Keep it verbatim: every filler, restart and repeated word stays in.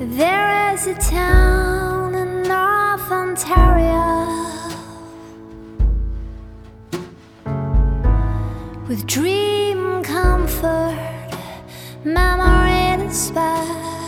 There is a town in North Ontario with dream, comfort, memory to spare.